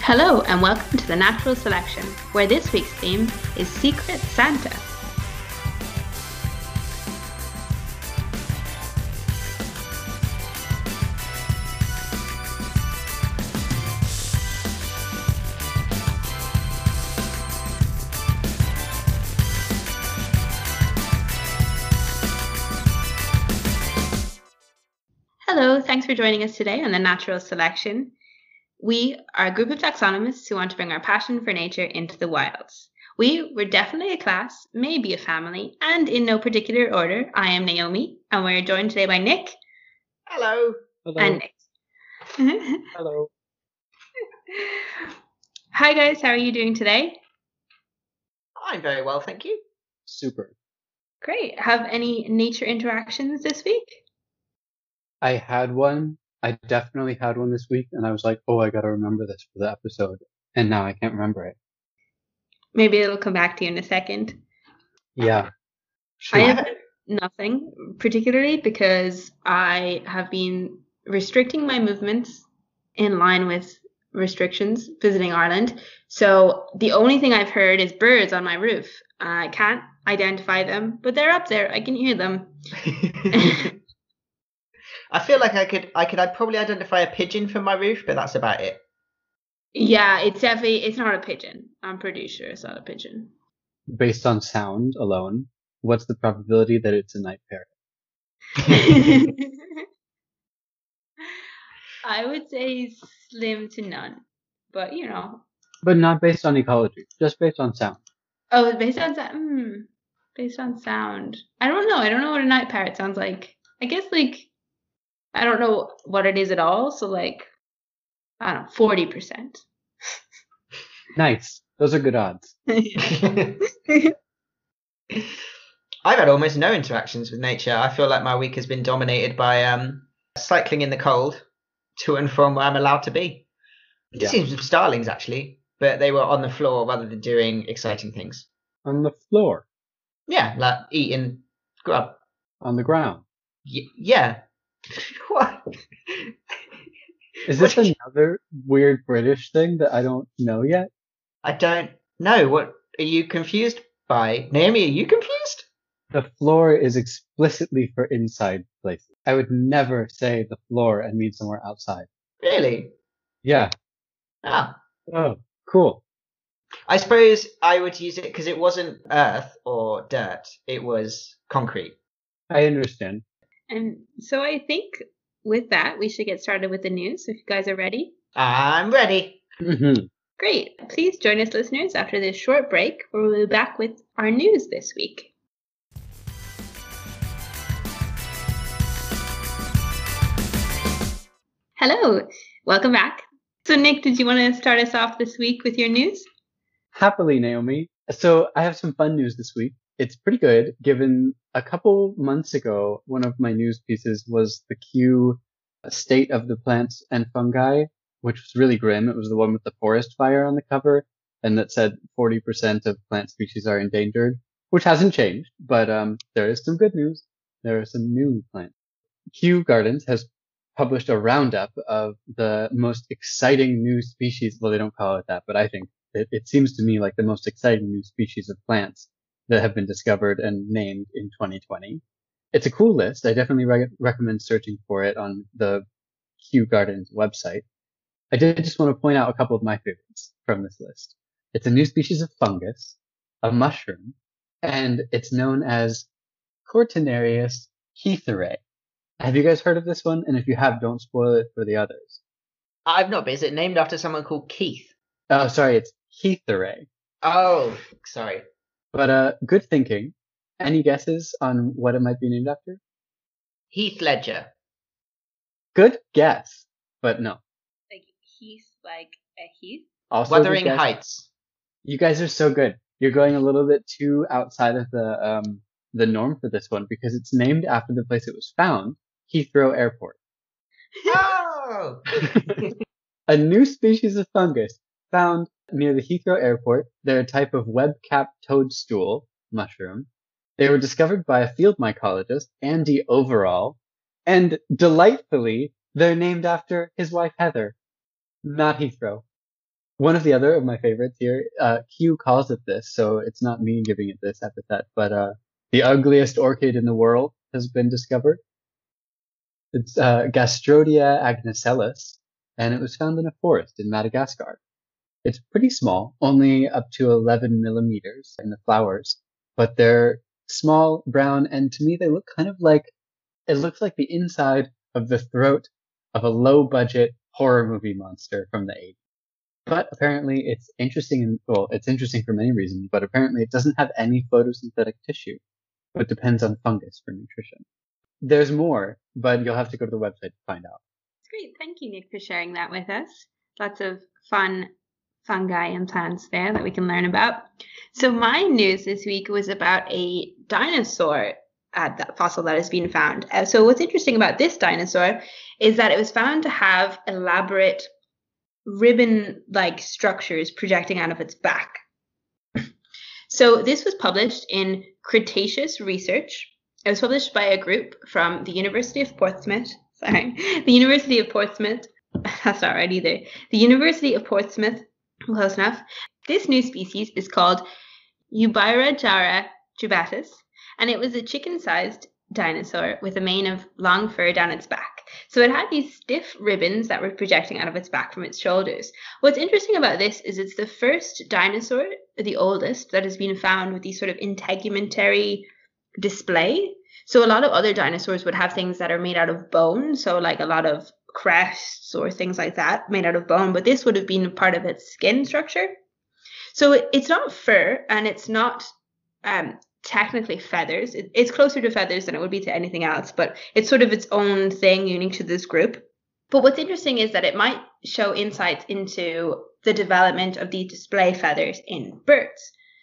Hello and welcome to the Natural Selection, where this week's theme is Secret Santa. Hello, thanks for joining us today on the Natural Selection. We are a group of taxonomists who want to bring our passion for nature into the wilds. We're definitely a class, maybe a family, and in no particular order, I am Naomi, and we're joined today by Nick. Hello. And Nick. Hello. Hi guys, how are you doing today? I'm very well, thank you. Super. Great. Have any nature interactions this week? I had one. I definitely had one this week, and I was like, oh, I gotta remember this for the episode. And now I can't remember it. Maybe it'll come back to you in a second. Yeah. I have nothing particularly because I have been restricting my movements in line with restrictions visiting Ireland. So the only thing I've heard is birds on my roof. I can't identify them, but they're up there. I can hear them. I feel like I'd probably identify a pigeon from my roof, but that's about it. Yeah, it's not a pigeon. I'm pretty sure it's not a pigeon. Based on sound alone, what's the probability that it's a night parrot? I would say slim to none, but But not based on ecology, just based on sound. Oh, based on sound. Based on sound. I don't know. I don't know what a night parrot sounds like. I guess I don't know what it is at all. So I don't know, 40%. Nice. Those are good odds. I've had almost no interactions with nature. I feel like my week has been dominated by cycling in the cold to and from where I'm allowed to be. Yeah. It seems with starlings actually, but they were on the floor rather than doing exciting things. On the floor. Yeah, like eating grub. On the ground. Yeah. What? Is this another weird British thing that I don't know yet? I don't know. What are you confused by? Naomi, are you confused? The floor is explicitly for inside places. I would never say the floor and mean somewhere outside. Really? Yeah. Ah. Oh, cool. I suppose I would use it because it wasn't earth or dirt. It was concrete. I understand. And so I think with that, we should get started with the news. If you guys are ready. I'm ready. Mm-hmm. Great. Please join us, listeners, after this short break, where we'll be back with our news this week. Hello. Welcome back. So, Nick, did you want to start us off this week with your news? Happily, Naomi. So I have some fun news this week. It's pretty good, given a couple months ago, one of my news pieces was the Kew State of the Plants and Fungi, which was really grim. It was the one with the forest fire on the cover, and that said 40% of plant species are endangered, which hasn't changed, but there is some good news. There are some new plants. Kew Gardens has published a roundup of the most exciting new species. Well, they don't call it that, but I think it seems to me like the most exciting new species of plants that have been discovered and named in 2020. It's a cool list. I definitely recommend searching for it on the Kew Gardens website. I did just want to point out a couple of my favorites from this list. It's a new species of fungus, a mushroom, and it's known as Cortinarius heatherae. Have you guys heard of this one? And if you have, don't spoil it for the others. I've not, but is it named after someone called Keith? Oh, sorry, it's heatherae. Oh, sorry. But good thinking. Any guesses on what it might be named after? Heath Ledger. Good guess, but no. Like heath, like a heath? Also Wuthering Heights. You guys are so good. You're going a little bit too outside of the norm for this one because it's named after the place it was found, Heathrow Airport. Oh! A new species of fungus found near the Heathrow Airport. They're a type of web-capped toadstool mushroom. They were discovered by a field mycologist, Andy Overall, and delightfully, they're named after his wife Heather, not Heathrow. One of the other of my favorites here, Q calls it this, so it's not me giving it this epithet, but the ugliest orchid in the world has been discovered. It's Gastrodia agnacelis, and it was found in a forest in Madagascar. It's pretty small, only up to 11 millimeters in the flowers, but they're small, brown, and to me they look kind of like, it looks like the inside of the throat of a low-budget horror movie monster from the 80s. But apparently it's interesting, well, it's interesting for many reasons, but apparently it doesn't have any photosynthetic tissue, but depends on fungus for nutrition. There's more, but you'll have to go to the website to find out. Great. Thank you, Nick, for sharing that with us. Lots of fun fungi and plants there that we can learn about. So my news this week was about a dinosaur that fossil that has been found. So what's interesting about this dinosaur is that it was found to have elaborate ribbon-like structures projecting out of its back. So this was published in Cretaceous Research. It was published by a group from the University of Portsmouth. The University of Portsmouth. That's not right either. The University of Portsmouth. Close enough. This new species is called Eubairajara jubatus, and it was a chicken-sized dinosaur with a mane of long fur down its back. So it had these stiff ribbons that were projecting out of its back from its shoulders. What's interesting about this is it's the first dinosaur, the oldest, that has been found with these sort of integumentary display. So a lot of other dinosaurs would have things that are made out of bone, so like a lot of crests or things like that made out of bone, but this would have been part of its skin structure. So it's not fur, and it's not technically feathers. It's closer to feathers than it would be to anything else, but it's sort of its own thing unique to this group. But what's interesting is that it might show insights into the development of these display feathers in birds.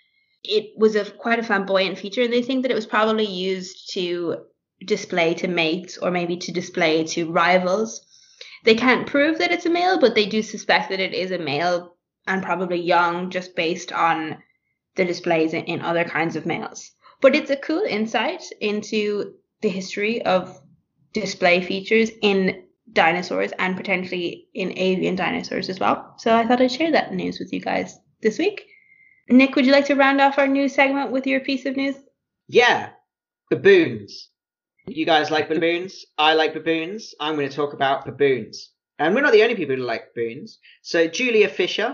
It was quite a flamboyant feature, and they think that it was probably used to display to mates or maybe to display to rivals. They can't prove that it's a male, but they do suspect that it is a male and probably young just based on the displays in other kinds of males. But it's a cool insight into the history of display features in dinosaurs and potentially in avian dinosaurs as well. So I thought I'd share that news with you guys this week. Nick, would you like to round off our news segment with your piece of news? Yeah, baboons. You guys like baboons? I like baboons. I'm going to talk about baboons. And we're not the only people who like baboons. So Julia Fischer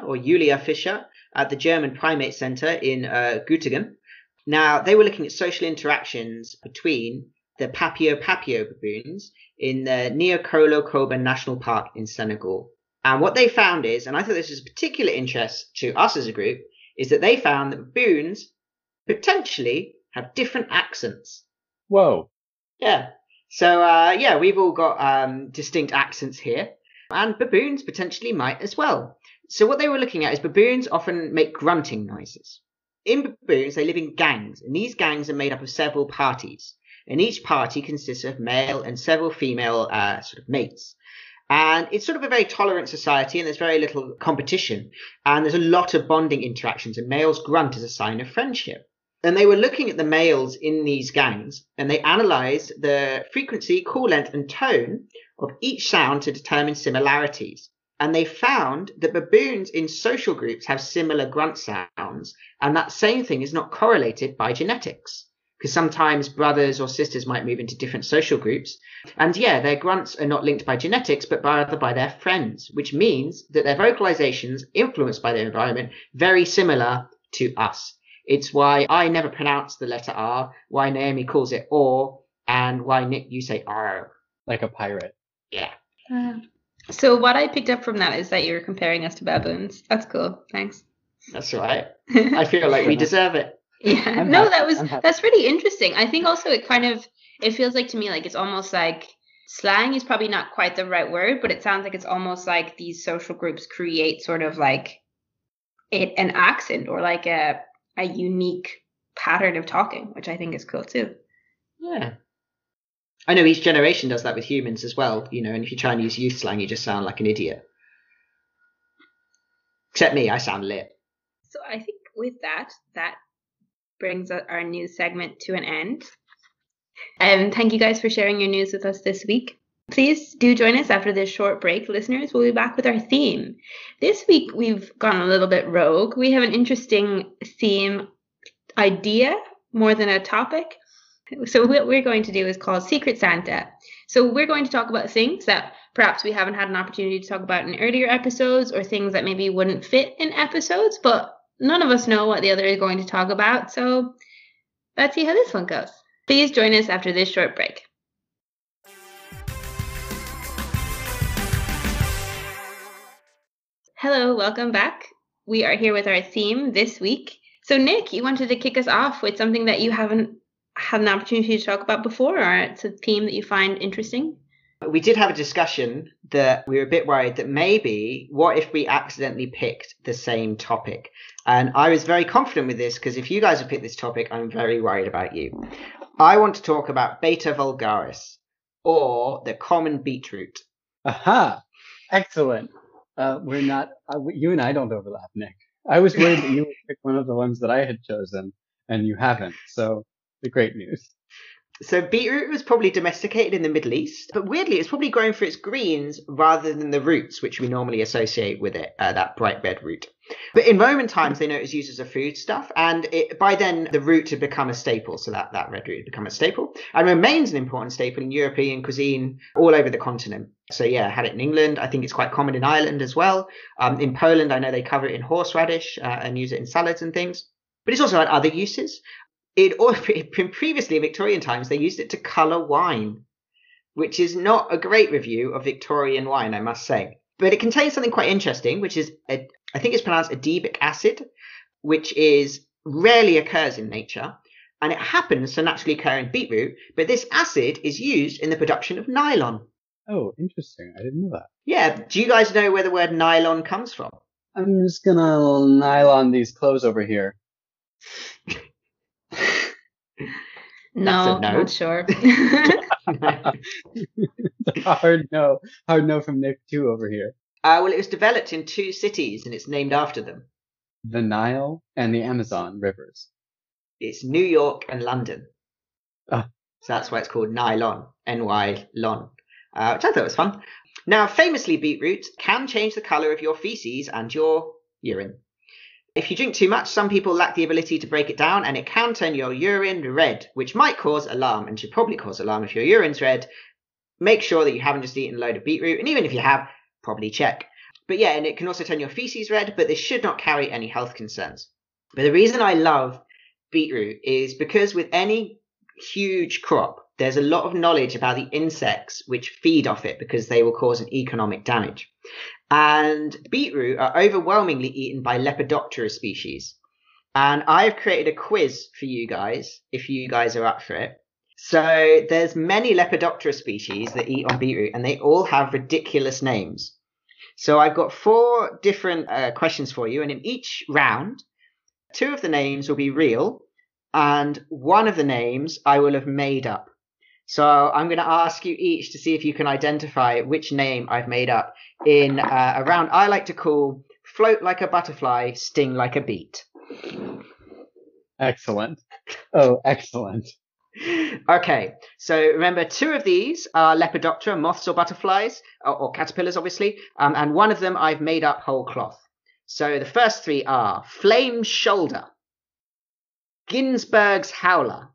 at the German Primate Center in Göttingen. Now, they were looking at social interactions between the Papio baboons in the Niokolo-Koba National Park in Senegal. And what they found is, and I thought this was of particular interest to us as a group, is that they found that baboons potentially have different accents. Whoa. Yeah. So, we've all got distinct accents here. And baboons potentially might as well. So what they were looking at is baboons often make grunting noises. In baboons, they live in gangs, and these gangs are made up of several parties. And each party consists of male and several female sort of mates. And it's sort of a very tolerant society, and there's very little competition. And there's a lot of bonding interactions, and males grunt as a sign of friendship. And they were looking at the males in these gangs, and they analysed the frequency, call length, and tone of each sound to determine similarities. And they found that baboons in social groups have similar grunt sounds, and that same thing is not correlated by genetics. Because sometimes brothers or sisters might move into different social groups. And their grunts are not linked by genetics, but rather by their friends, which means that their vocalizations, influenced by their environment, very similar to us. It's why I never pronounce the letter R, why Naomi calls it or, and why Nick, you say R. Like a pirate. Yeah. So what I picked up from that is that you're comparing us to baboons. That's cool. Thanks. That's right. I feel like we deserve it. Yeah. That's really interesting. I think also it feels like to me like it's almost like slang is probably not quite the right word, but it sounds like it's almost like these social groups create sort of like an accent or like a unique pattern of talking, which I think is cool too. Yeah. I know each generation does that with humans as well, and if you try and use youth slang, you just sound like an idiot. Except me, I sound lit. So I think with that brings our news segment to an end. Thank you guys for sharing your news with us this week. Please do join us after this short break, listeners. We'll be back with our theme. This week, we've gone a little bit rogue. We have an interesting theme idea more than a topic. So what we're going to do is called Secret Santa. So we're going to talk about things that perhaps we haven't had an opportunity to talk about in earlier episodes, or things that maybe wouldn't fit in episodes, but none of us know what the other is going to talk about. So let's see how this one goes. Please join us after this short break. Hello, welcome back. We are here with our theme this week. So Nick, you wanted to kick us off with something that you haven't had an opportunity to talk about before, or it's a theme that you find interesting? We did have a discussion that we were a bit worried that maybe what if we accidentally picked the same topic? And I was very confident with this because if you guys have picked this topic, I'm very worried about you. I want to talk about Beta vulgaris, or the common beetroot. Aha! Excellent. We're not. You and I don't overlap, Nick. I was worried that you would pick one of the ones that I had chosen, and you haven't. So, the great news. So beetroot was probably domesticated in the Middle East, but weirdly, it's probably grown for its greens rather than the roots, which we normally associate with it, that bright red root. But in Roman times, they know it was used as a foodstuff, and by then the root had become a staple, so that red root had become a staple, and remains an important staple in European cuisine all over the continent. So yeah, I had it in England. I think it's quite common in Ireland as well. In Poland, I know they cover it in horseradish and use it in salads and things. But it's also had other uses. Previously in Victorian times, they used it to colour wine, which is not a great review of Victorian wine, I must say. But it contains something quite interesting, which is, I think it's pronounced adipic acid, which rarely occurs in nature. And it happens to naturally occur in beetroot, but this acid is used in the production of nylon. Oh, interesting. I didn't know that. Yeah. Do you guys know where the word nylon comes from? I'm just gonna nylon these clothes over here. No, not sure. Hard no from Nick too over here. Well, it was developed in 2 cities and it's named after them. The Nile and the Amazon rivers. It's New York and London. So that's why it's called nylon, N-Y-lon, which I thought was fun. Now, famously, beetroot can change the colour of your feces and your urine. If you drink too much, some people lack the ability to break it down, and it can turn your urine red, which might cause alarm, and should probably cause alarm if your urine's red. Make sure that you haven't just eaten a load of beetroot, and even if you have, probably check. But yeah, and it can also turn your feces red, but this should not carry any health concerns. But the reason I love beetroot is because with any huge crop, there's a lot of knowledge about the insects which feed off it because they will cause an economic damage. And beetroot are overwhelmingly eaten by Lepidoptera species. And I've created a quiz for you guys, if you guys are up for it. So there's many Lepidoptera species that eat on beetroot, and they all have ridiculous names. So I've got 4 different questions for you, and in each round, 2 of the names will be real, and 1 of the names I will have made up. So I'm going to ask you each to see if you can identify which name I've made up in a round I like to call Float Like a Butterfly, Sting Like a Beet. Excellent. Oh, excellent. Okay, so remember 2 of these are Lepidoptera, moths or butterflies, or caterpillars obviously, and 1 of them I've made up whole cloth. So the first 3 are Flame Shoulder, Ginsberg's Howler,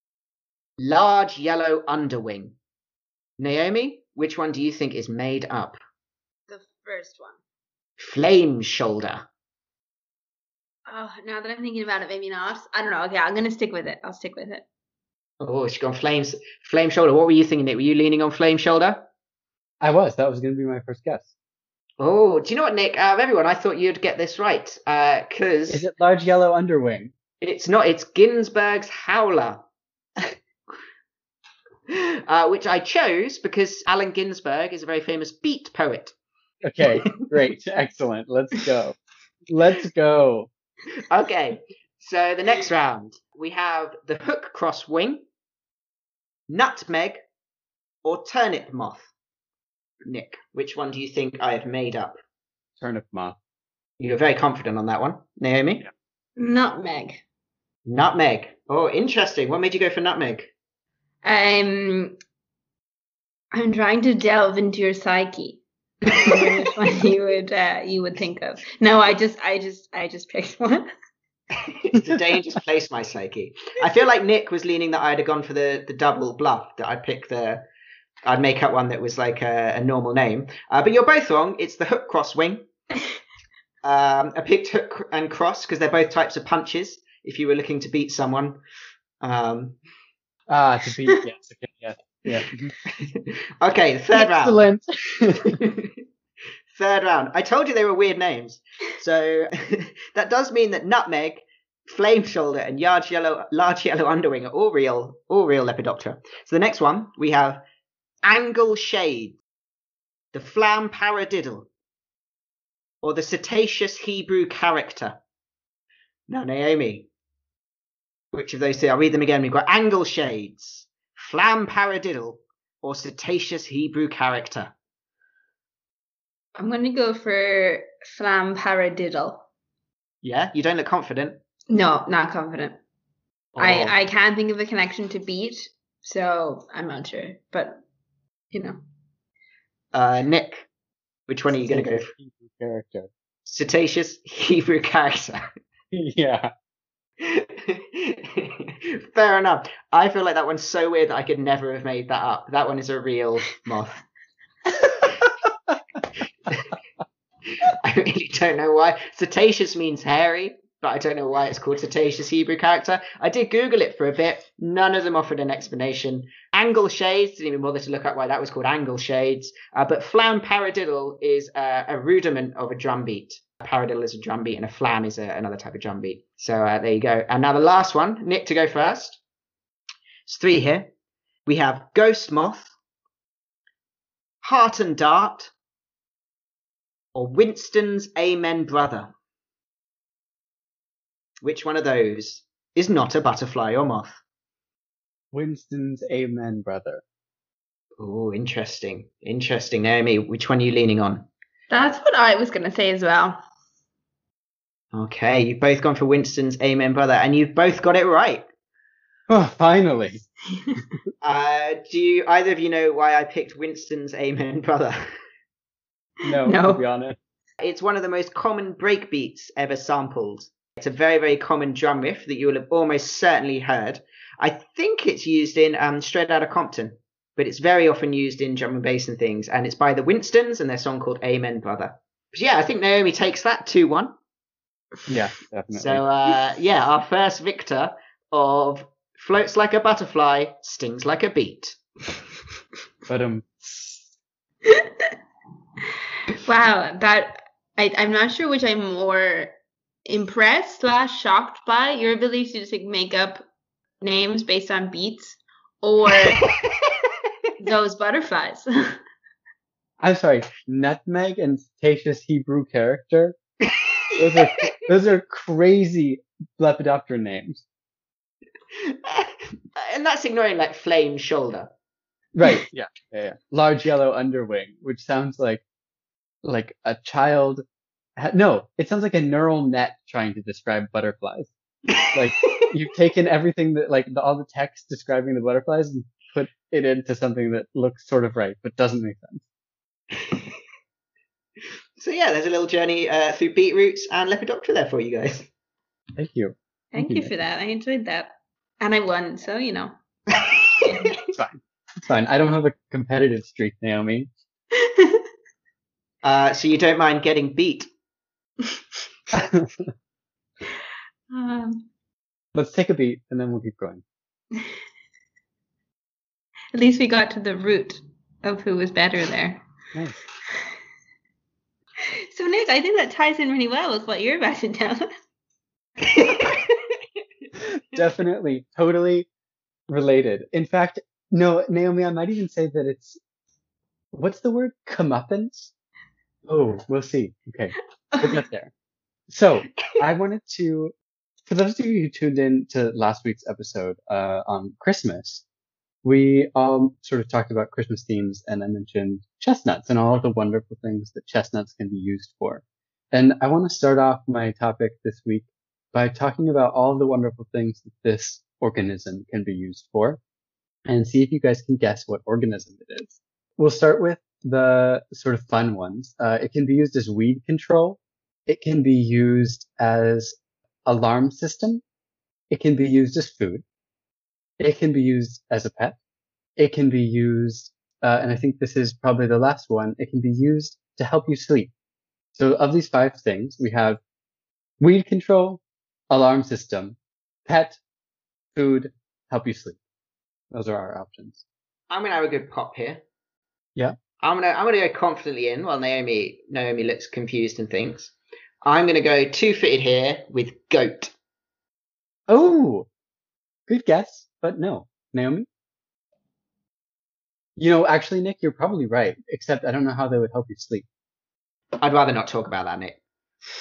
Large Yellow Underwing. Naomi, which one do you think is made up? The first one. Flame Shoulder. Oh, now that I'm thinking about it, maybe not. I don't know. Okay, I'm going to stick with it. I'll stick with it. Oh, she's gone Flame Shoulder. What were you thinking, Nick? Were you leaning on Flame Shoulder? I was. That was going to be my first guess. Oh, do you know what, Nick? Everyone, I thought you'd get this right. Because is it Large Yellow Underwing? It's not. It's Ginsberg's Howler. Which I chose because Allen Ginsberg is a very famous beat poet. Okay, great. Excellent. Let's go. Let's go. Okay, so the next round, we have the hook cross wing, nutmeg, or turnip moth. Nick, which one do you think I have made up? Turnip moth. You're very confident on that one. Naomi? Yeah. Nutmeg. Nutmeg. Oh, interesting. What made you go for nutmeg? I'm trying to delve into your psyche. I'm wondering which one you would think of. No, I just picked one. It's a dangerous place, my psyche. I feel like Nick was leaning that I'd have gone for the double bluff, that I'd make up one that was like a normal name. But you're both wrong. It's the hook cross wing. I picked hook and cross because they're both types of punches. If you were looking to beat someone. To beat, yes, okay, yeah. Okay, the third round. Excellent. Third round. I told you they were weird names. So that does mean that Nutmeg, Flame Shoulder, and large yellow underwing are all real Lepidoptera. So the next one, we have Angle Shade, the Flam Paradiddle, or the Cetaceous Hebrew Character. Now, Naomi, which of those two? I'll read them again. We've got Angle Shades, Flam Paradiddle, or Cetaceous Hebrew Character. I'm going to go for Flam Paradiddle. Yeah? You don't look confident? No, not confident. Oh. I can't think of a connection to beat, so I'm not sure. But, you know. Nick, which one are you going to go for? Hebrew character. Cetaceous Hebrew Character. Yeah. Fair enough. I feel like that one's so weird that I could never have made that up. That one is a real moth. I really don't know why. Cetaceous means hairy, but I don't know why it's called Cetaceous Hebrew Character. I did Google it for a bit. None of them offered an explanation. Angle Shades, didn't even bother to look up why that was called Angle Shades. But Flam Paradiddle is a rudiment of a drum beat. A paradiddle is a drum beat, and a flam is another type of drum beat. So there you go. And now the last one, Nick to go first. It's 3 here. We have Ghost Moth, Heart and Dart, or Winston's Amen Brother. Which one of those is not a butterfly or moth? Winston's Amen Brother. Oh, interesting. Interesting. Naomi, which one are you leaning on? That's what I was going to say as well. Okay, you've both gone for Winston's Amen Brother, and you've both got it right. Oh, finally. Do either of you know why I picked Winston's Amen Brother? No, to be honest. It's one of the most common breakbeats ever sampled. It's a very, very common drum riff that you will have almost certainly heard. I think it's used in Straight Outta Compton, but it's very often used in drum and bass and things, and it's by the Winstons and their song called Amen Brother. But yeah, I think Naomi takes that 2-1. Yeah, definitely. So our first victor of Floats Like a Butterfly, Stings Like a Beat. But Wow, I'm not sure which I'm more impressed / shocked by, your ability to just make up names based on beats, or those butterflies. I'm sorry, Nutmeg and Cetaceous Hebrew Character. Those are crazy Lepidoptera names. And that's ignoring like Flame Shoulder. Right, yeah. Large yellow underwing, which sounds like a child. No, it sounds like a neural net trying to describe butterflies. Like you've taken everything that all the text describing the butterflies and put it into something that looks sort of right but doesn't make sense. So yeah, there's a little journey through beetroots and Lepidoptera there for you guys. Thank you. Thank you for that. I enjoyed that. And I won, so you know. It's fine. It's fine. I don't have a competitive streak, Naomi. So you don't mind getting beat? Let's take a beat and then we'll keep going. At least we got to the root of who was better there. Nice. So Nick, I think that ties in really well with what you're about to tell us. Definitely. Totally related. In fact, no, Naomi, I might even say that it's, what's the word? Comeuppance? Oh, we'll see. Okay. We'll get there. So I wanted to, for those of you who tuned in to last week's episode on Christmas, we sort of talked about Christmas themes, and I mentioned chestnuts and all of the wonderful things that chestnuts can be used for. And I want to start off my topic this week by talking about all the wonderful things that this organism can be used for, and see if you guys can guess what organism it is. we'll start with the sort of fun ones. It can be used as weed control. It can be used as alarm system. It can be used as food. It can be used as a pet. It can be used, and I think this is probably the last one, it can be used to help you sleep. So of these 5 things, we have weed control, alarm system, pet, food, help you sleep. Those are our options. I'm gonna have a good pop here. Yeah. I'm gonna go confidently in while Naomi looks confused and thinks. I'm gonna go two-footed here with goat. Oh, good guess, but no. Naomi? Actually, Nick, you're probably right, except I don't know how they would help you sleep. I'd rather not talk about that, Nick.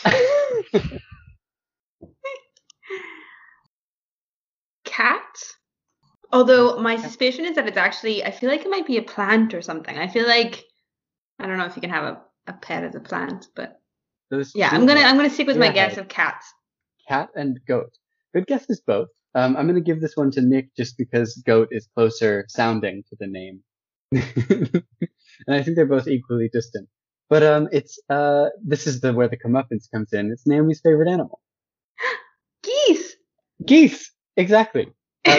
Cat? Although my suspicion is that it's actually, I feel like it might be a plant or something. I feel like, I don't know if you can have a pet as a plant, but yeah, I'm gonna stick with my guess of cats. Cat and goat. Good guesses both. I'm gonna give this one to Nick just because goat is closer sounding to the name. And I think they're both equally distant. But this is where the comeuppance comes in. It's Naomi's favorite animal. Geese! Geese! Exactly.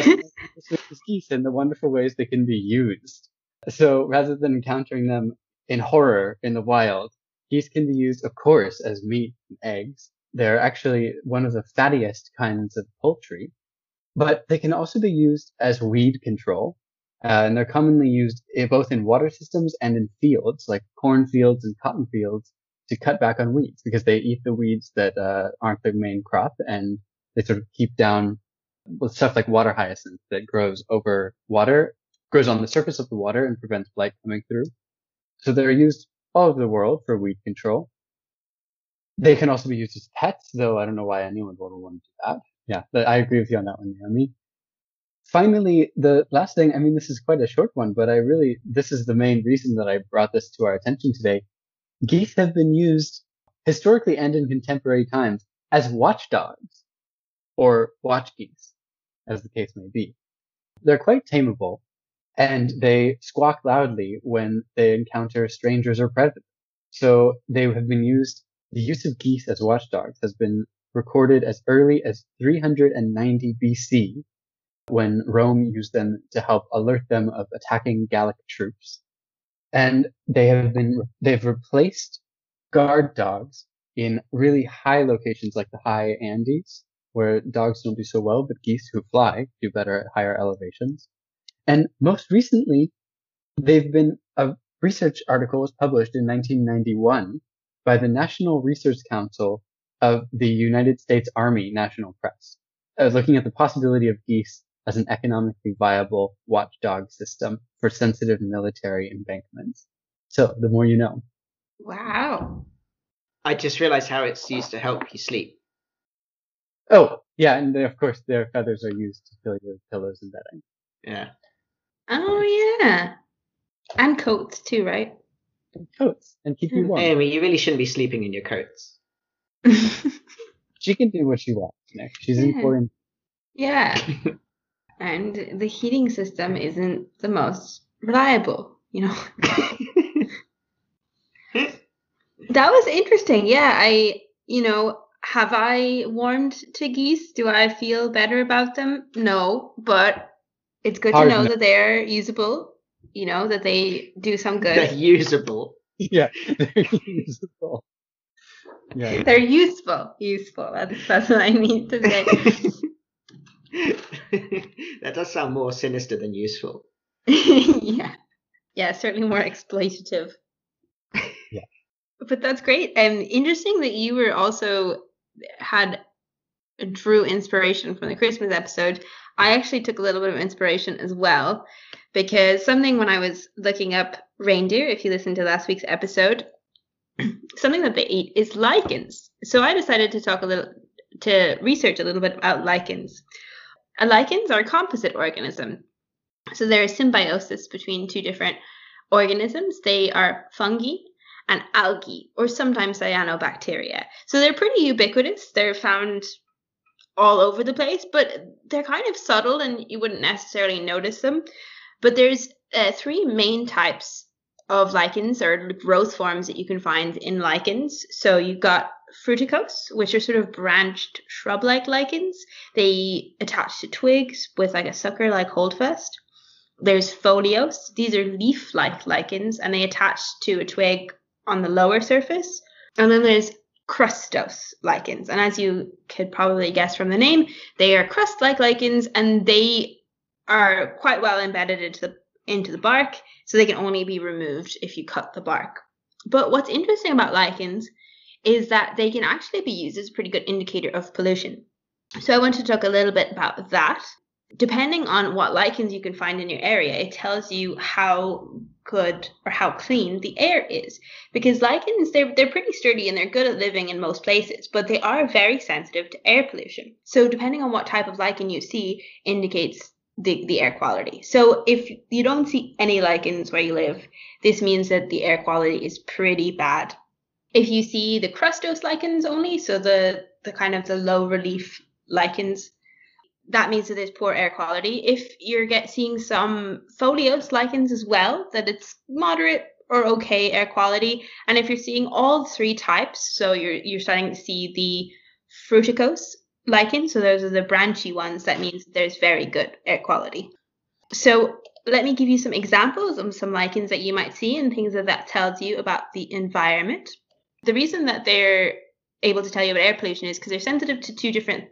Geese and the wonderful ways they can be used. So rather than encountering them in horror in the wild, geese can be used, of course, as meat and eggs. They're actually one of the fattiest kinds of poultry, but they can also be used as weed control. And they're commonly used both in water systems and in fields, like cornfields and cotton fields, to cut back on weeds because they eat the weeds that aren't the main crop, and they sort of keep down with stuff like water hyacinth that grows over water, grows on the surface of the water and prevents blight coming through. So they're used all over the world for weed control. They can also be used as pets, though I don't know why anyone would want to do that. Yeah, I agree with you on that one, Naomi. Finally, the last thing, I mean, this is quite a short one, but this is the main reason that I brought this to our attention today. Geese have been used historically and in contemporary times as watchdogs, or watch geese, as the case may be. They're quite tameable, and they squawk loudly when they encounter strangers or predators. So the use of geese as watchdogs has been recorded as early as 390 BC, when Rome used them to help alert them of attacking Gallic troops. And they've replaced guard dogs in really high locations like the high Andes, where dogs don't do so well, but geese who fly do better at higher elevations. And most recently, a research article was published in 1991 by the National Research Council of the United States Army National Press, looking at the possibility of geese as an economically viable watchdog system for sensitive military embankments. So, the more you know. Wow. I just realized how it's used to help you sleep. Oh, yeah, and of course their feathers are used to fill your pillows and bedding. Yeah. Oh, yeah. And coats too, right? Coats, and keep you warm. Naomi, you really shouldn't be sleeping in your coats. She can do what she wants, Nick. She's important. Yeah. And the heating system isn't the most reliable, That was interesting. Yeah, have I warmed to geese? Do I feel better about them? No, but it's good to know that they're usable, that they do some good. They're usable. Yeah, they're usable. Yeah. They're useful. That's what I mean to say. That does sound more sinister than useful. Yeah, certainly more exploitative. Yeah, but that's great. And interesting that you were also drew inspiration from the Christmas episode. I actually took a little bit of inspiration as well, because something when I was looking up reindeer, if you listened to last week's episode, something that they eat is lichens. So I decided to research a little bit about lichens. Lichens are a composite organism. So they're a symbiosis between two different organisms. They are fungi and algae, or sometimes cyanobacteria. So they're pretty ubiquitous. They're found all over the place, but they're kind of subtle and you wouldn't necessarily notice them. But there's 3 main types of lichens or growth forms that you can find in lichens. So you've got fruticose, which are sort of branched shrub-like lichens. They attach to twigs with like a sucker-like holdfast. There's foliose. These are leaf-like lichens, and they attach to a twig on the lower surface. And then there's crustose lichens. And as you could probably guess from the name, they are crust-like lichens, and they are quite well embedded into the bark, so they can only be removed if you cut the bark. But what's interesting about lichens is that they can actually be used as a pretty good indicator of pollution. So I want to talk a little bit about that. Depending on what lichens you can find in your area, it tells you how good or how clean the air is. Because lichens, they're pretty sturdy and they're good at living in most places, but they are very sensitive to air pollution. So depending on what type of lichen you see indicates the air quality. So if you don't see any lichens where you live, this means that the air quality is pretty bad. If you see the crustose lichens only, so the kind of the low relief lichens, that means that there's poor air quality. If you're seeing some foliose lichens as well, that it's moderate or okay air quality. And if you're seeing all three types, so you're starting to see the fruticose lichen, so those are the branchy ones, that means there's very good air quality. So let me give you some examples of some lichens that you might see and things that tells you about the environment. The reason that they're able to tell you about air pollution is because they're sensitive to two different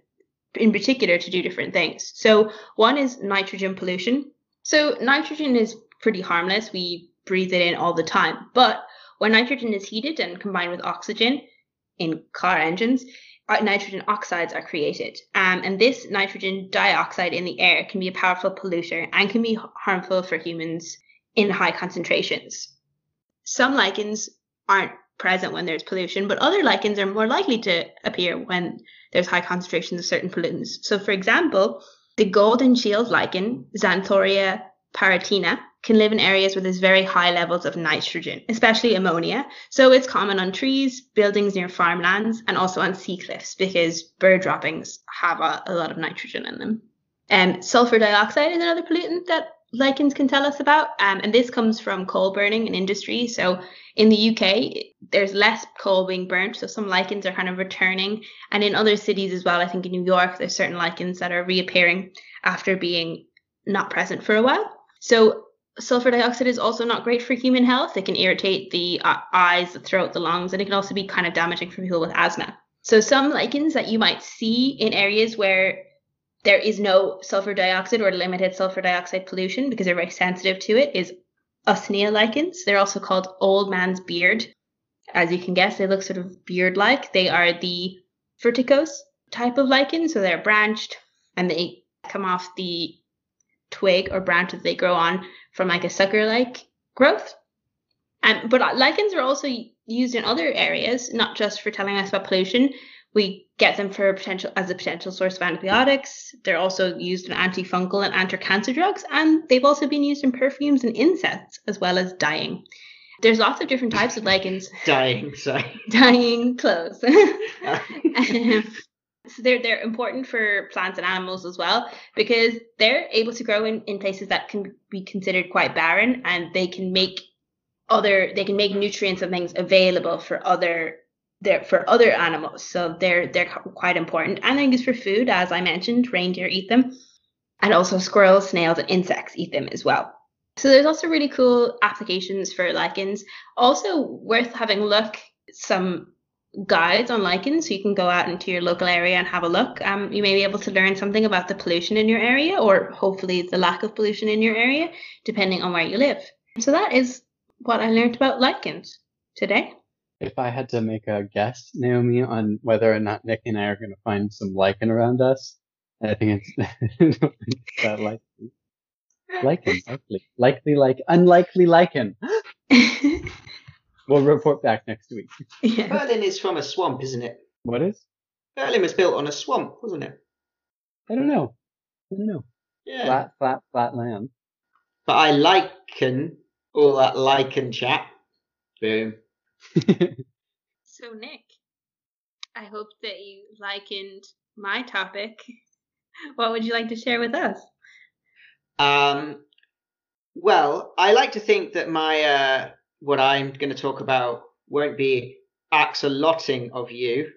things. So one is nitrogen pollution. So nitrogen is pretty harmless. We breathe it in all the time. But when nitrogen is heated and combined with oxygen in car engines, nitrogen oxides are created. And this nitrogen dioxide in the air can be a powerful polluter and can be harmful for humans in high concentrations. Some lichens aren't present when there's pollution, but other lichens are more likely to appear when there's high concentrations of certain pollutants. So for example, the golden shield lichen, Xanthoria paratina, can live in areas where there's very high levels of nitrogen, especially ammonia. So it's common on trees, buildings near farmlands, and also on sea cliffs because bird droppings have a lot of nitrogen in them. Sulfur dioxide is another pollutant that lichens can tell us about, and this comes from coal burning in industry. So in the UK, there's less coal being burnt, so some lichens are kind of returning. And in other cities as well, I think in New York, there's certain lichens that are reappearing after being not present for a while. So sulfur dioxide is also not great for human health. It can irritate the eyes, the throat, the lungs, and it can also be kind of damaging for people with asthma. So some lichens that you might see in areas where there is no sulfur dioxide or limited sulfur dioxide pollution because they're very sensitive to it is Usnea lichens. They're also called old man's beard. As you can guess, they look sort of beard-like. They are the fruticose type of lichen, so they're branched and they come off the twig or branch that they grow on from like a sucker-like growth. But lichens are also used in other areas, not just for telling us about pollution. We get them as a potential source of antibiotics. They're also used in antifungal and anti-cancer drugs, and they've also been used in perfumes and incense, as well as dyeing. There's lots of different types of lichens. Dyeing clothes. So they're important for plants and animals as well because they're able to grow in places that can be considered quite barren, and they can make nutrients and things available for other animals. So they're quite important, and they're used for food. As I mentioned, reindeer eat them, and also squirrels, snails, and insects eat them as well. So there's also really cool applications for lichens. Also worth having a look, some guides on lichens, so you can go out into your local area and have a look. You may be able to learn something about the pollution in your area, or hopefully the lack of pollution in your area, depending on where you live. So that is what I learned about lichens today. If I had to make a guess, Naomi, on whether or not Nick and I are going to find some lichen around us, I think it's that likely. Lichen, unlikely lichen. We'll report back next week. Yeah. Berlin is from a swamp, isn't it? What is? Berlin was built on a swamp, wasn't it? I don't know. Yeah. Flat land. But I liken all that lichen chat. Boom. So Nick, I hope that you likened my topic. What would you like to share with us? Well, I like to think that my what I'm going to talk about won't be axolotling of you.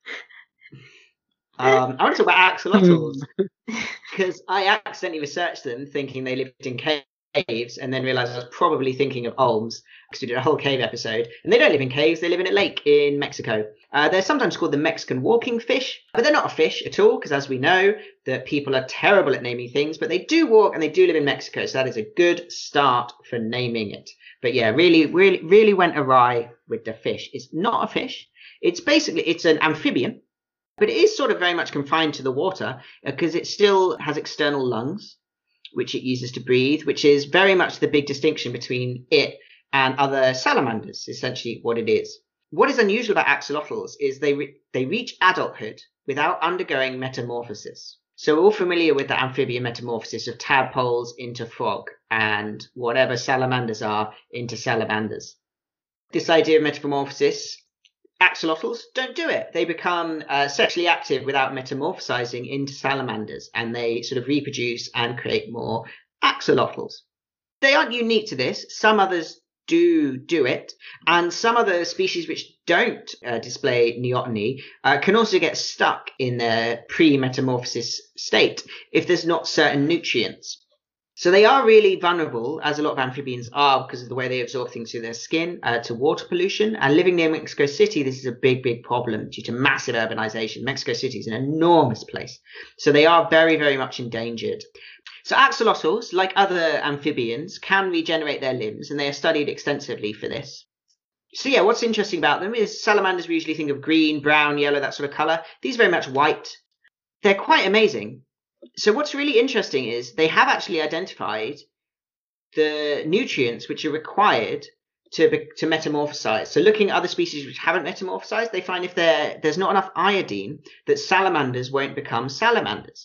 I want to talk about axolotls because I accidentally researched them thinking they lived in caves and then realized I was probably thinking of Olms because we did a whole cave episode. And they don't live in caves, they live in a lake in Mexico. They're sometimes called the Mexican walking fish, but they're not a fish at all because, as we know, that people are terrible at naming things, but they do walk and they do live in Mexico, so that is a good start for naming it. But yeah, really went awry with the fish. It's not a fish. It's an amphibian, but it is sort of very much confined to the water because it still has external lungs, which it uses to breathe, which is very much the big distinction between it and other salamanders, essentially what it is. What is unusual about axolotls is they reach adulthood without undergoing metamorphosis. So we're all familiar with the amphibian metamorphosis of tadpoles into frog and whatever salamanders are into salamanders. This idea of metamorphosis, axolotls don't do it. They become sexually active without metamorphosizing into salamanders, and they sort of reproduce and create more axolotls. They aren't unique to this. Some others do it, and some other species which don't display neoteny can also get stuck in their pre-metamorphosis state if there's not certain nutrients. So they are really vulnerable, as a lot of amphibians are, because of the way they absorb things through their skin, to water pollution. And living near Mexico City, this is a big problem due to massive urbanization. Mexico City is an enormous place. So they are very, very much endangered. So axolotls, like other amphibians, can regenerate their limbs, and they are studied extensively for this. So yeah, what's interesting about them is salamanders we usually think of green, brown, yellow, that sort of color. These are very much white. They're quite amazing. So what's really interesting is they have actually identified the nutrients which are required to metamorphosize. So looking at other species which haven't metamorphosized, they find if there's not enough iodine, that salamanders won't become salamanders.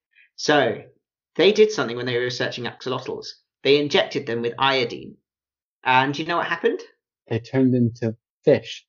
So they did something when they were researching axolotls. They injected them with iodine. And do you know what happened? They turned into fish.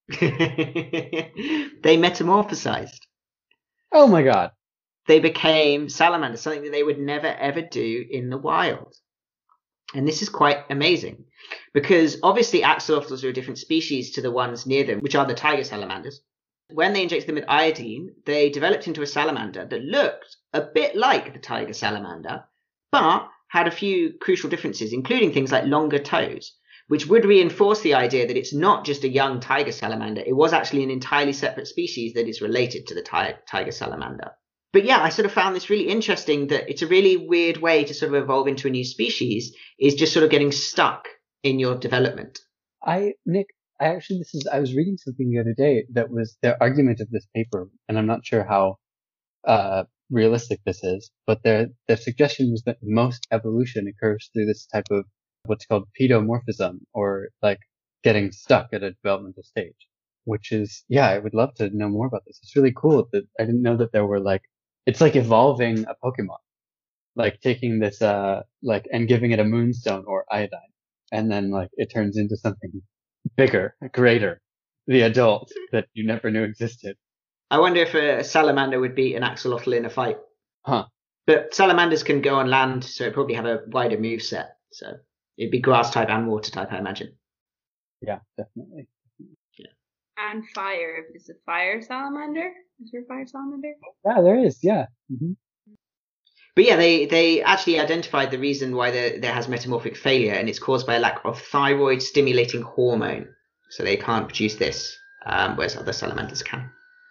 They metamorphosized. Oh my god. They became salamanders, something that they would never ever do in the wild. And this is quite amazing because obviously axolotls are a different species to the ones near them, which are the tiger salamanders. When they injected them with iodine, they developed into a salamander that looked a bit like the tiger salamander, but had a few crucial differences, including things like longer toes, which would reinforce the idea that it's not just a young tiger salamander. It was actually an entirely separate species that is related to the tiger salamander. But yeah, I sort of found this really interesting that it's a really weird way to sort of evolve into a new species, is just sort of getting stuck in your development. Nick, I was reading something the other day that was their argument of this paper, and I'm not sure how realistic this is, but their suggestion was that most evolution occurs through this type of what's called pedomorphism, or like getting stuck at a developmental stage, which is, yeah, I would love to know more about this. It's really cool that I didn't know that there were it's like evolving a Pokemon, like taking this, and giving it a moonstone or iodine, and then it turns into something bigger, greater, the adult that you never knew existed. I wonder if a salamander would beat an axolotl in a fight. Huh. But salamanders can go on land, so it'd probably have a wider move set. So it'd be grass type and water type, I imagine. Yeah, definitely. Yeah. And fire. If it's a fire salamander? Is there a fire salamander? Yeah, there is, yeah. Mm-hmm. But yeah, they actually identified the reason why there has metamorphic failure, and it's caused by a lack of thyroid stimulating hormone. So they can't produce this, whereas other salamanders can.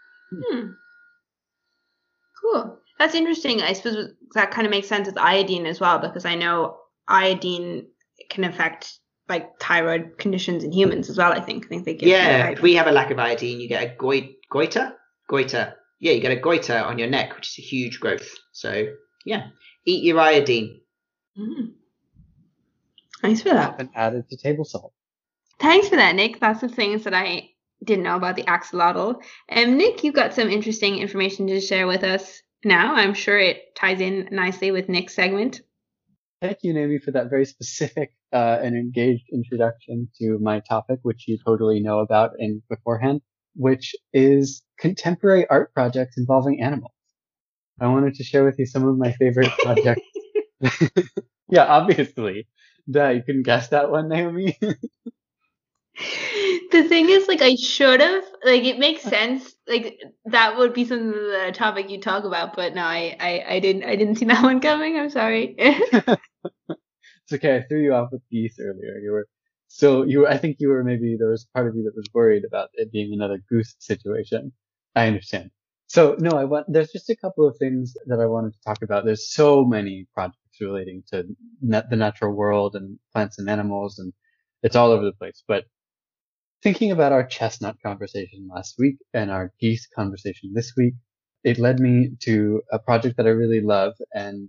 Cool. That's interesting. I suppose that kind of makes sense with iodine as well, because I know iodine can affect thyroid conditions in humans as well. I think they give. Yeah, if we have a lack of iodine, you get a goiter. Yeah, you get a goiter on your neck, which is a huge growth. So yeah, eat your iodine. Thanks for that. And added to table salt. Thanks for that, Nick. That's the things that I didn't know about the axolotl. Nick, you've got some interesting information to share with us now. I'm sure it ties in nicely with Nick's segment. Thank you, Naomi, for that very specific and engaged introduction to my topic, which you totally know about beforehand, which is contemporary art projects involving animals. I wanted to share with you some of my favorite projects. Yeah, obviously. Duh, you couldn't guess that one, Naomi? The thing is, like, I should have, like, it makes sense, like, that would be some of the topic you talk about, but no, I didn't see that one coming. I'm sorry. It's okay. I threw you off with geese earlier. I think you were maybe, there was part of you that was worried about it being another goose situation. I understand. So no, there's just a couple of things that I wanted to talk about. There's so many projects relating to the natural world and plants and animals, and it's all over the place. But thinking about our chestnut conversation last week and our geese conversation this week, it led me to a project that I really love and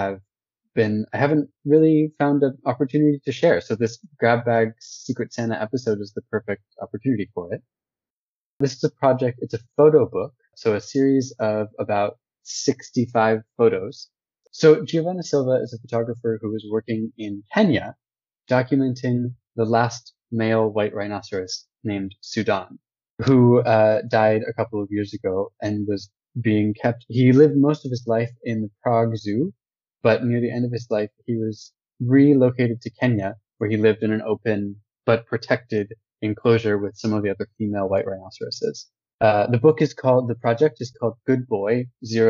I haven't really found an opportunity to share. So this Grab Bag Secret Santa episode is the perfect opportunity for it. This is a project, it's a photo book. So a series of about 65 photos. So Giovanna Silva is a photographer who was working in Kenya, documenting the last male white rhinoceros named Sudan, who died a couple of years ago and was being kept. He lived most of his life in the Prague Zoo, but near the end of his life, he was relocated to Kenya, where he lived in an open but protected enclosure with some of the other female white rhinoceroses. The project is called Good Boy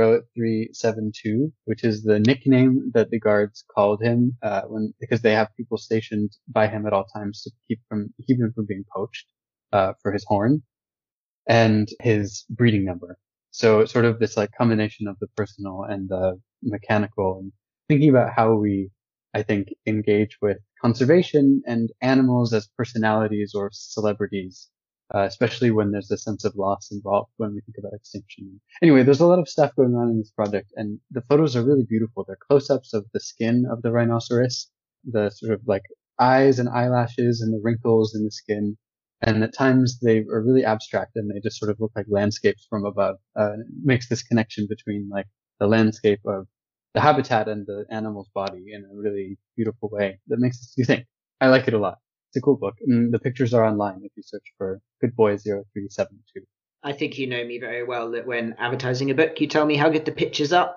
0372, which is the nickname that the guards called him, because they have people stationed by him at all times to keep him from being poached, for his horn and his breeding number. So it's sort of this like combination of the personal and the mechanical, and thinking about how we, I think, engage with conservation and animals as personalities or celebrities, especially when there's a sense of loss involved when we think about extinction. Anyway, there's a lot of stuff going on in this project, and the photos are really beautiful. They're close-ups of the skin of the rhinoceros, the sort of like eyes and eyelashes and the wrinkles in the skin. And at times they are really abstract and they just sort of look like landscapes from above. It makes this connection between like the landscape of the habitat and the animal's body in a really beautiful way that makes you think. I like it a lot. It's a cool book. And the pictures are online if you search for Good Boy 0372. I think you know me very well, that when advertising a book, you tell me how good the pictures are.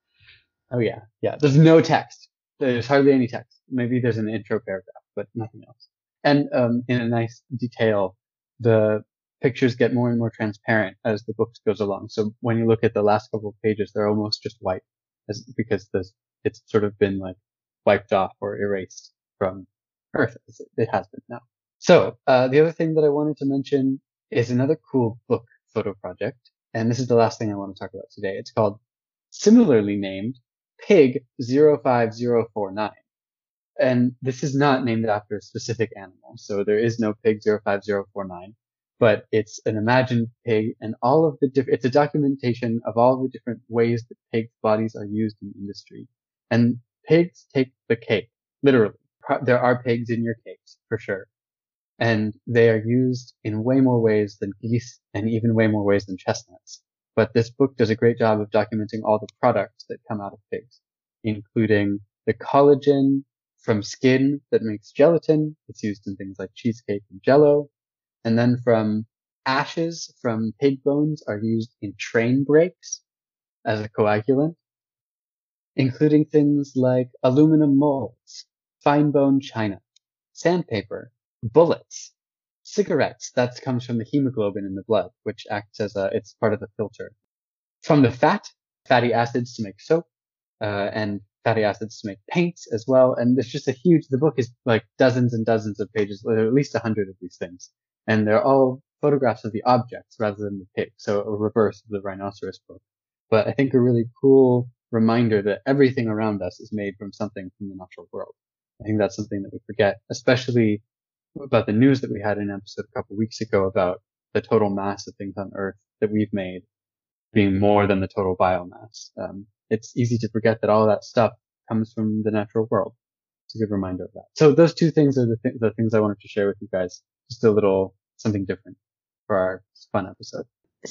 Oh yeah. Yeah. There's no text. There's hardly any text. Maybe there's an intro paragraph, but nothing else. And in a nice detail, the pictures get more and more transparent as the book goes along. So when you look at the last couple of pages, they're almost just white, because it's sort of been like wiped off or erased from Earth, as it has been now. So the other thing that I wanted to mention is another cool book photo project, and this is the last thing I want to talk about today. It's called, similarly named, Pig 05049. And this is not named after a specific animal, so there is no Pig 05049, but it's an imagined pig, and all of it's a documentation of all the different ways that pigs' bodies are used in industry. And pigs take the cake, literally. There are pigs in your cakes, for sure. And they are used in way more ways than geese, and even way more ways than chestnuts. But this book does a great job of documenting all the products that come out of pigs, including the collagen from skin that makes gelatin. It's used in things like cheesecake and jello. And then from ashes from pig bones are used in train brakes as a coagulant, including things like aluminum molds, fine bone china, sandpaper, bullets, cigarettes. That comes from the hemoglobin in the blood, which acts as it's part of the filter. From the fatty acids to make soap, and fatty acids to make paints as well. And there's just the book is like dozens and dozens of pages, at least 100 of these things. And they're all photographs of the objects rather than the pig. So a reverse of the rhinoceros book. But I think a really cool reminder that everything around us is made from something from the natural world. I think that's something that we forget, especially about the news that we had in an episode a couple of weeks ago about the total mass of things on Earth that we've made being more than the total biomass. It's easy to forget that all that stuff comes from the natural world. It's a good reminder of that. So those two things are the things I wanted to share with you guys. Just a little something different for our fun episode.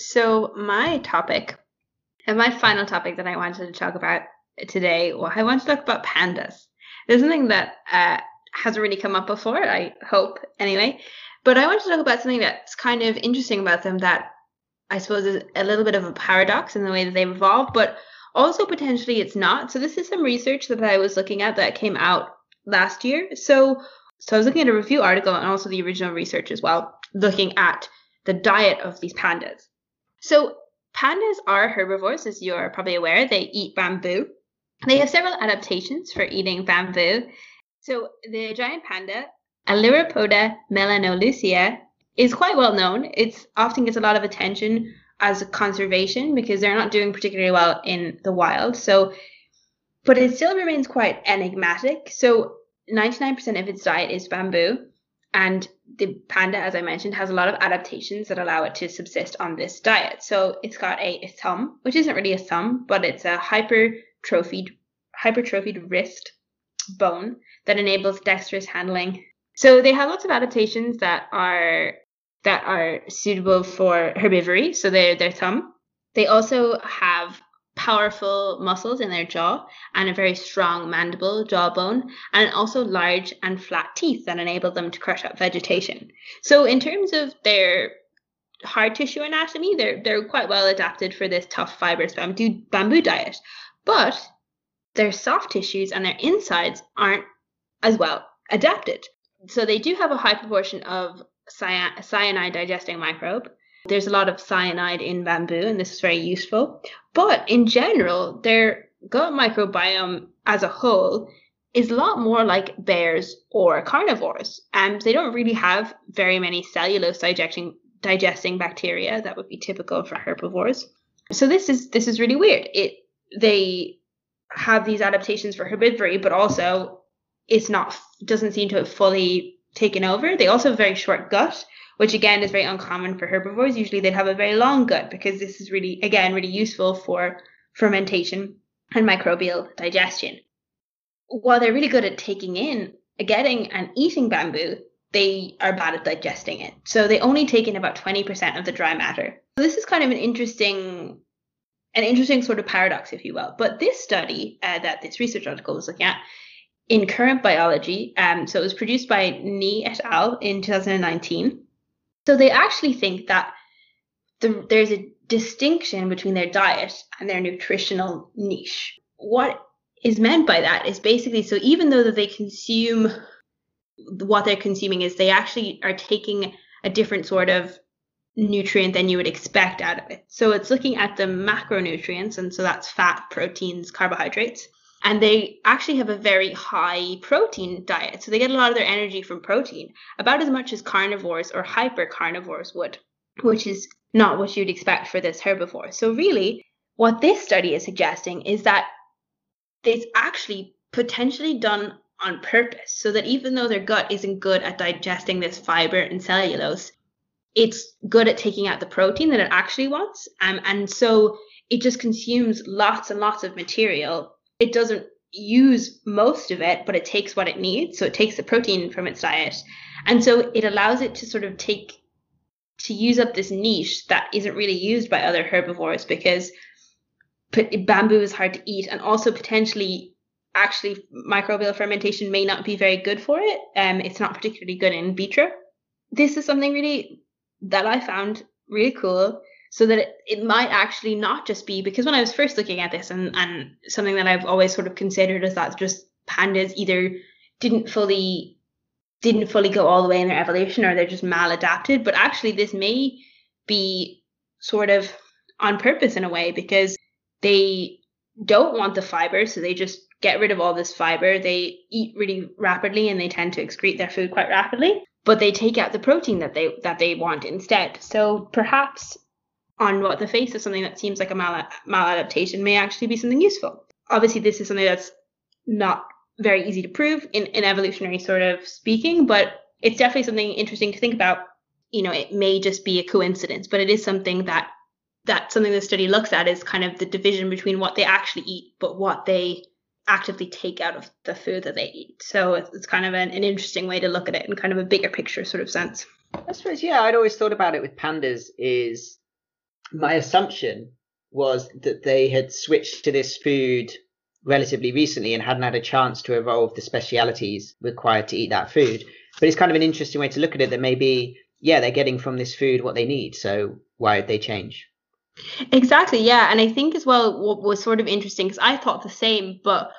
So my topic, and my final topic that I wanted to talk about today, well, I want to talk about pandas. There's something that hasn't really come up before, I hope, anyway. But I want to talk about something that's kind of interesting about them that I suppose is a little bit of a paradox in the way that they've evolved, but also potentially it's not. So this is some research that I was looking at that came out last year. So So I was looking at a review article and also the original research as well, looking at the diet of these pandas. So pandas are herbivores, as you're probably aware. They eat bamboo. They have several adaptations for eating bamboo. So the giant panda, Elyropoda melanoleucia, is quite well known. It often gets a lot of attention as a conservation because they're not doing particularly well in the wild. So, but it still remains quite enigmatic. So 99% of its diet is bamboo. And the panda, as I mentioned, has a lot of adaptations that allow it to subsist on this diet. So it's got a thumb, which isn't really a thumb, but it's a hypertrophied wrist bone that enables dexterous handling. So they have lots of adaptations that are suitable for herbivory. So their thumb. They also have powerful muscles in their jaw and a very strong mandible jawbone, and also large and flat teeth that enable them to crush up vegetation. So in terms of their hard tissue anatomy, they're quite well adapted for this tough fibrous bamboo diet. But their soft tissues and their insides aren't as well adapted. So they do have a high proportion of cyanide digesting microbe. There's a lot of cyanide in bamboo, and this is very useful. But in general, their gut microbiome as a whole is a lot more like bears or carnivores. And they don't really have very many cellulose digesting bacteria that would be typical for herbivores. So this is really weird. They have these adaptations for herbivory, but also doesn't seem to have fully taken over. They also have a very short gut, which again is very uncommon for herbivores. Usually they'd have a very long gut because this is really useful for fermentation and microbial digestion. While they're really good at taking in, getting and eating bamboo, they are bad at digesting it. So they only take in about 20% of the dry matter. So this is kind of an interesting sort of paradox, if you will. But this study that this research article was looking at in Current Biology, so it was produced by Ni et al. In 2019. So they actually think that there's a distinction between their diet and their nutritional niche. What is meant by that is basically, so even though that they consume, what they're consuming is they actually are taking a different sort of nutrient than you would expect out of it. So it's looking at the macronutrients, and so that's fat, proteins, carbohydrates. And they actually have a very high protein diet. So they get a lot of their energy from protein, about as much as carnivores or hypercarnivores would, which is not what you'd expect for this herbivore. So really, what this study is suggesting is that it's actually potentially done on purpose, so that even though their gut isn't good at digesting this fiber and cellulose, it's good at taking out the protein that it actually wants. And so it just consumes lots and lots of material. It doesn't use most of it, but it takes what it needs. So it takes the protein from its diet. And so it allows it to sort of use up this niche that isn't really used by other herbivores, because bamboo is hard to eat, and also potentially actually microbial fermentation may not be very good for it. It's not particularly good in vitro. This is something really that I found really cool. So that it might actually not just be, because when I was first looking at this, and something that I've always sort of considered is that just pandas either didn't fully go all the way in their evolution, or they're just maladapted. But actually this may be sort of on purpose in a way, because they don't want the fiber, so they just get rid of all this fiber. They eat really rapidly, and they tend to excrete their food quite rapidly, but they take out the protein that they want instead. So perhaps on what the face of something that seems like a maladaptation may actually be something useful. Obviously, this is something that's not very easy to prove in evolutionary sort of speaking, but it's definitely something interesting to think about. You know, it may just be a coincidence, but it is something that's something the study looks at, is kind of the division between what they actually eat, but what they actively take out of the food that they eat. So it's kind of an interesting way to look at it in kind of a bigger picture sort of sense. I suppose, yeah, I'd always thought about it with pandas is, my assumption was that they had switched to this food relatively recently and hadn't had a chance to evolve the specialities required to eat that food. But it's kind of an interesting way to look at it, that maybe, yeah, they're getting from this food what they need. So why would they change? Exactly, yeah. And I think as well what was sort of interesting, because I thought the same, but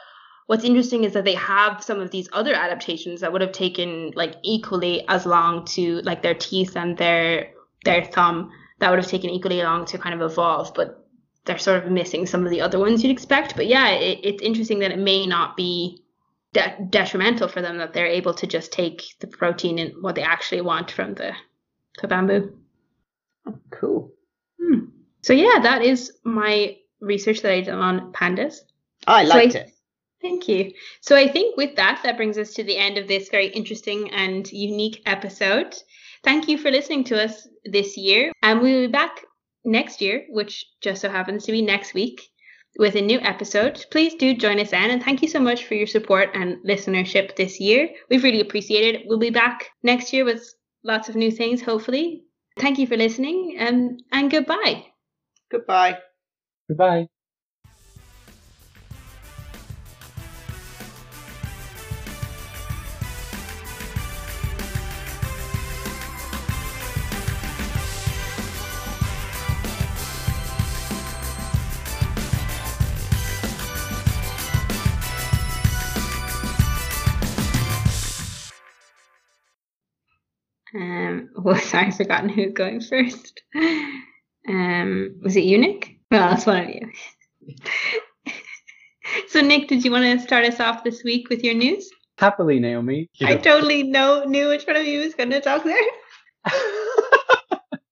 what's interesting is that they have some of these other adaptations that would have taken like equally as long to, like their teeth and their thumb, that would have taken equally long to kind of evolve, but they're sort of missing some of the other ones you'd expect. But yeah, it's interesting that it may not be detrimental for them, that they're able to just take the protein and what they actually want from the bamboo. Oh, cool. So yeah, that is my research that I did on pandas. I liked it. Thank you. So I think with that brings us to the end of this very interesting and unique episode. Thank you for listening to us this year. And we'll be back next year, which just so happens to be next week, with a new episode. Please do join us then. And thank you so much for your support and listenership this year. We've really appreciated it. We'll be back next year with lots of new things, hopefully. Thank you for listening, and goodbye. Goodbye. Goodbye. Sorry, I've forgotten who's going first. Was it you, Nick? Well, that's one of you. So, Nick, did you want to start us off this week with your news? Happily, Naomi. I totally knew which one of you was going to talk there.